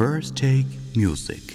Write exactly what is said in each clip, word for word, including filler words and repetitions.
First Take Music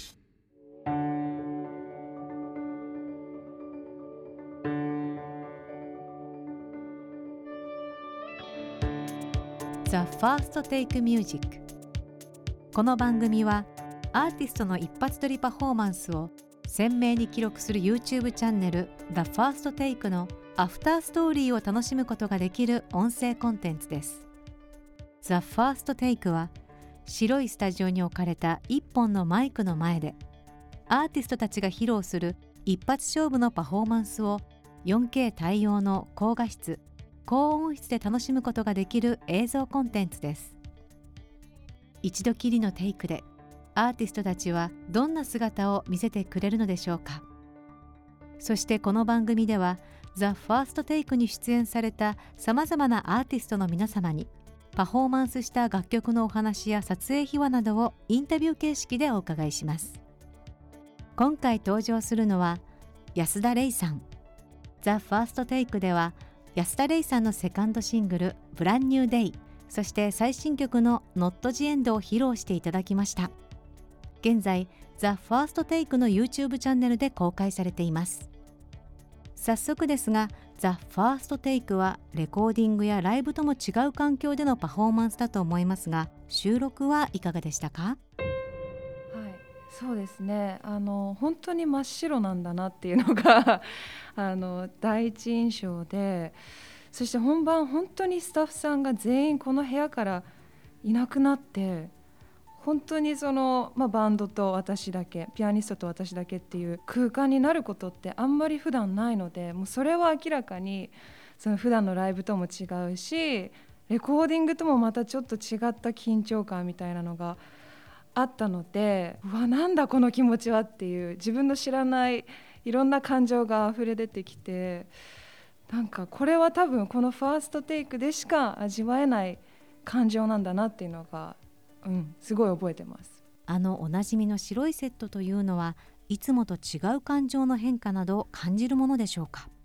The First Take Music。 この番組はアーティストの一発撮りパフォーマンスを鮮明に記録する YouTube チャンネル The First Take のアフターストーリーを楽しむことができる音声コンテンツです。 The First Take は白いスタジオに置かれた一本のマイクの前でアーティストたちが披露する一発勝負のパフォーマンスを よんケー 対応の高画質高音質で楽しむことができる映像コンテンツです。一度きりのテイクでアーティストたちはどんな姿を見せてくれるのでしょうか。そしてこの番組では The First Take に出演されたさまざまなアーティストの皆様にパフォーマンスした楽曲のお話や撮影秘話などをインタビュー形式でお伺いします。今回登場するのは安田レイさん。 The First Take では安田レイさんのセカンドシングル Brand New Day、 そして最新曲の Not the End を披露していただきました。現在 The First Take の YouTube チャンネルで公開されています。早速ですが The First Take はレコーディングやライブとも違う環境でのパフォーマンスだと思いますが、収録はいかがでしたか？ はい、そうですね、あの本当に真っ白なんだなっていうのがあの第一印象で、そして本番本当にスタッフさんが全員この部屋からいなくなって、本当にその、まあ、バンドと私だけ、ピアニストと私だけっていう空間になることってあんまり普段ないので、もうそれは明らかにその普段のライブとも違うし、レコーディングともまたちょっと違った緊張感みたいなのがあったので、うわなんだこの気持ちはっていう自分の知らないいろんな感情が溢れ出てきて、なんかこれは多分このファーストテイクでしか味わえない感情なんだなっていうのが、うん、すごい覚えてます。 あのおなじみの白いセットというのはいつもと違う感情の変化などを感じるものでしょうか？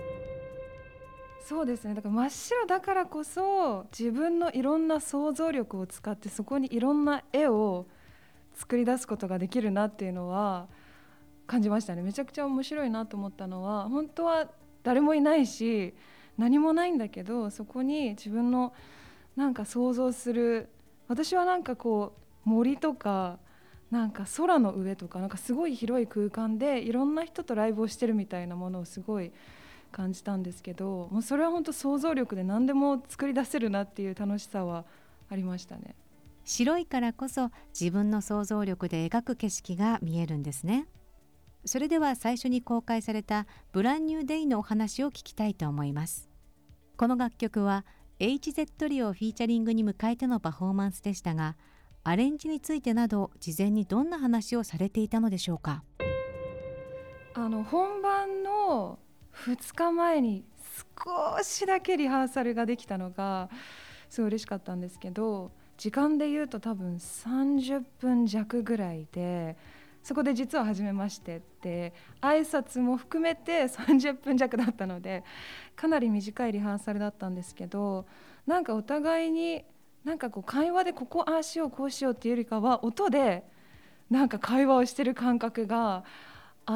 そうですね、だから真っ白だからこそ自分のいろんな想像力を使ってそこにいろんな絵を作り出すことができるなっていうのは感じましたね。めちゃくちゃ面白いなと思ったのは、本当は誰もいないし何もないんだけど、そこに自分のなんか想像する、私はなんかこう森とかなんか空の上とかなんかすごい広い空間でいろんな人とライブをしてるみたいなものをすごい感じたんですけど、もうそれは本当想像力で何でも作り出せるなっていう楽しさはありましたね。 白いからこそ自分の想像力で描く景色が見えるんですね。それでは最初に公開されたブランニューデイのお話を聞きたいと思います。この楽曲は エイチゼット リオをフィーチャリングに迎えてのパフォーマンスでしたが、アレンジについてなど事前にどんな話をされていたのでしょうか？ あの本番のふつかまえに少しだけリハーサルができたのがすごい嬉しかったんですけど、時間で言うと多分さんじゅっぷん弱ぐらいで、そこで実は初めましてって挨拶も含めてさんじゅっぷん弱だったので、かなり短いリハーサルだったんですけど、なんかお互いになんかこう会話でここああしようこうしようっていうよりかは音でなんか会話をしてる感覚があって、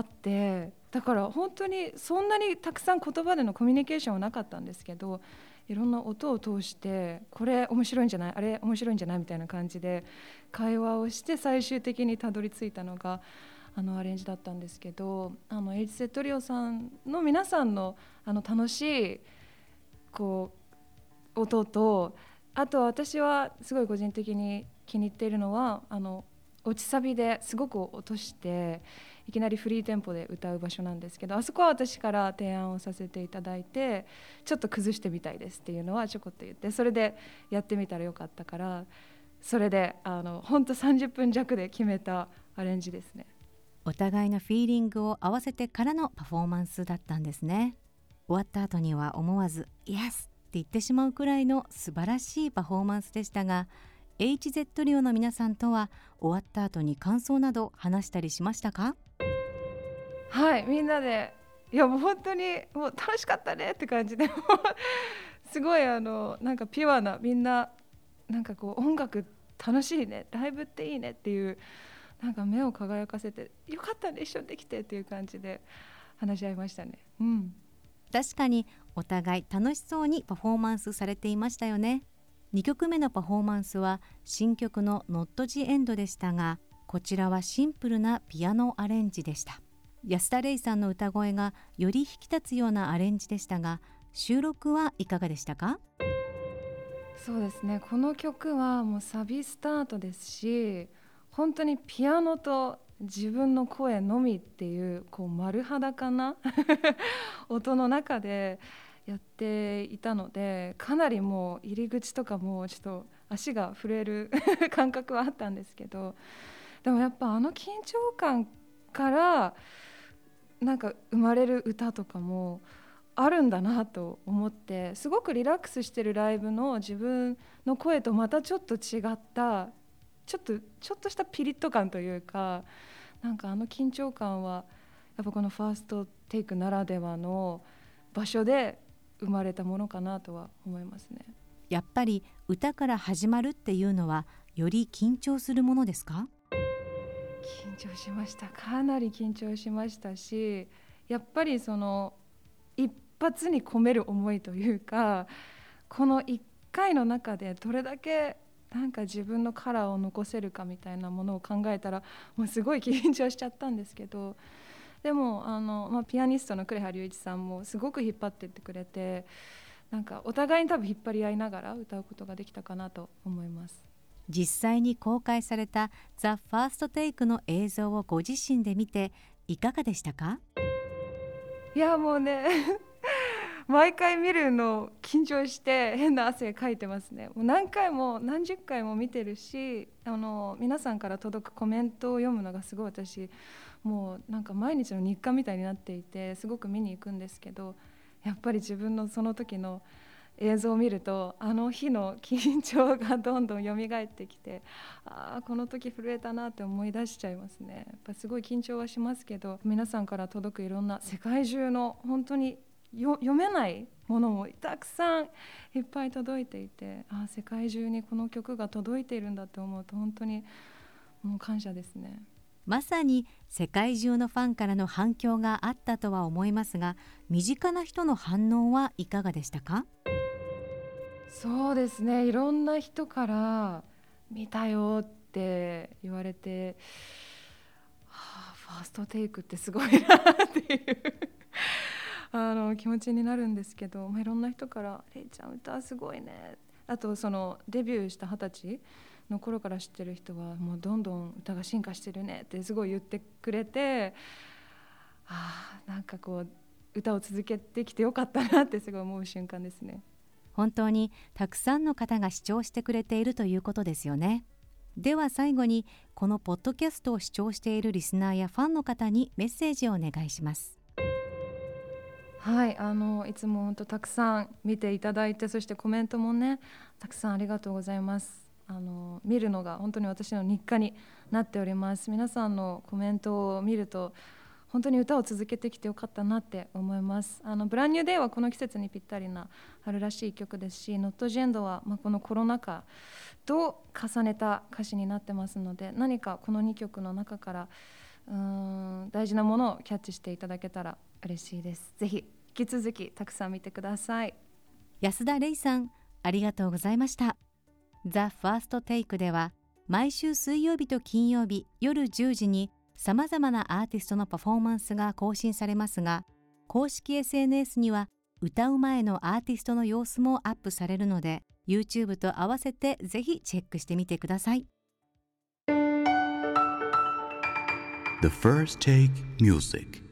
だから本当にそんなにたくさん言葉でのコミュニケーションはなかったんですけど、いろんな音を通してこれ面白いんじゃない、あれ面白いんじゃないみたいな感じで会話をして最終的にたどり着いたのがあのアレンジだったんですけど、あのエイチゼットリオさんの皆さんのあの楽しいこう音と、あと私はすごい個人的に気に入っているのはあの落ちサビですごく落としていきなりフリーテンポで歌う場所なんですけど、あそこは私から提案をさせていただいて、ちょっと崩してみたいですっていうのはちょこっと言って、それでやってみたらよかったから、それであの本当さんじゅっぷん弱で決めたアレンジですね。 お互いのフィーリングを合わせてからのパフォーマンスだったんですね。終わった後には思わずイエスって言ってしまうくらいの素晴らしいパフォーマンスでしたが、 エイチゼット リオの皆さんとは終わった後に感想など話したりしましたか？ はい、みんなでいやもう本当にもう楽しかったねって感じですごいあのなんかピュアな、みんななんかこう音楽楽しいね、ライブっていいねっていう、なんか目を輝かせて、よかったね一緒にできてっていう感じで話し合いましたね。うん、 確かにお互い楽しそうにパフォーマンスされていましたよね。にきょくめのパフォーマンスは新曲の Not the End でしたが、こちらはシンプルなピアノアレンジでした。安田レイさんの歌声がより引き立つようなアレンジでしたが、収録はいかがでしたか？ そうですね、この曲はもうサビスタートですし、本当にピアノと自分の声のみっていう、こう丸裸な音の中でやっていたので、かなりもう入り口とかもちょっと足が震える感覚はあったんですけど、でもやっぱあの緊張感からなんか生まれる歌とかもあるんだなと思って、すごくリラックスしてるライブの自分の声とまたちょっと違ったちょっとちょっとしたピリッと感というか、なんかあの緊張感はやっぱこのファーストテイクならではの場所で生まれたものかなとは思いますね。 やっぱり歌から始まるっていうのはより緊張するものですか？ 緊張しました。かなり緊張しましたし、やっぱりその一発に込める思いというか、このいっかいの中でどれだけなんか自分のカラーを残せるかみたいなものを考えたら、もうすごい緊張しちゃったんですけど、でもあの、まあ、ピアニストの呉羽隆一さんもすごく引っ張ってってくれて、なんかお互いに多分引っ張り合いながら歌うことができたかなと思います。 実際に公開された The First Take の映像をご自身で見ていかがでしたか？ いやもうね毎回見るの緊張して変な汗かいてますね。もう何回も何十回も見てるし、あの皆さんから届くコメントを読むのがすごい私もうなんか毎日の日課みたいになっていて、すごく見に行くんですけど、やっぱり自分のその時の映像を見ると、あの日の緊張がどんどん蘇ってきて、ああこの時震えたなって思い出しちゃいますね。やっぱすごい緊張はしますけど、皆さんから届くいろんな世界中の本当によ読めないものもたくさんいっぱい届いていて、ああ世界中にこの曲が届いているんだって思うと本当にもう感謝ですね。 まさに世界中のファンからの反響があったとは思いますが、身近な人の反応はいかがでしたか？ そうですね、いろんな人から見たよって言われて、はあ、ファーストテイクってすごいなっていうあの気持ちになるんですけど、まあ、いろんな人からレイちゃん歌すごいね、あとそのデビューした二十歳の頃から知ってる人はもうどんどん歌が進化してるねってすごい言ってくれて、ああなんかこう歌を続けてきてよかったなってすごい思う瞬間ですね。 本当にたくさんの方が視聴してくれているということですよね。では最後にこのポッドキャストを視聴しているリスナーやファンの方にメッセージをお願いします。 はい、あのいつも本当たくさん見ていただいて、そしてコメントもねたくさんありがとうございます。あの見るのが本当に私の日課になっております。皆さんのコメントを見ると本当に歌を続けてきてよかったなって思います。あのブランニューデイはこの季節にぴったりな春らしい曲ですし、ノットジェンドは、まあ、このコロナ禍と重ねた歌詞になってますので、何かこのにきょくの中からうーん大事なものをキャッチしていただけたら嬉しいです。ぜひ引き続きたくさん見てください。 安田レイさん、ありがとうございました。 The First Take では毎週水曜日と金曜日夜じゅうじにさまざまなアーティストのパフォーマンスが更新されますが、公式 エスエヌエス には歌う前のアーティストの様子もアップされるので、 YouTube と合わせてぜひチェックしてみてください。 The First Take Music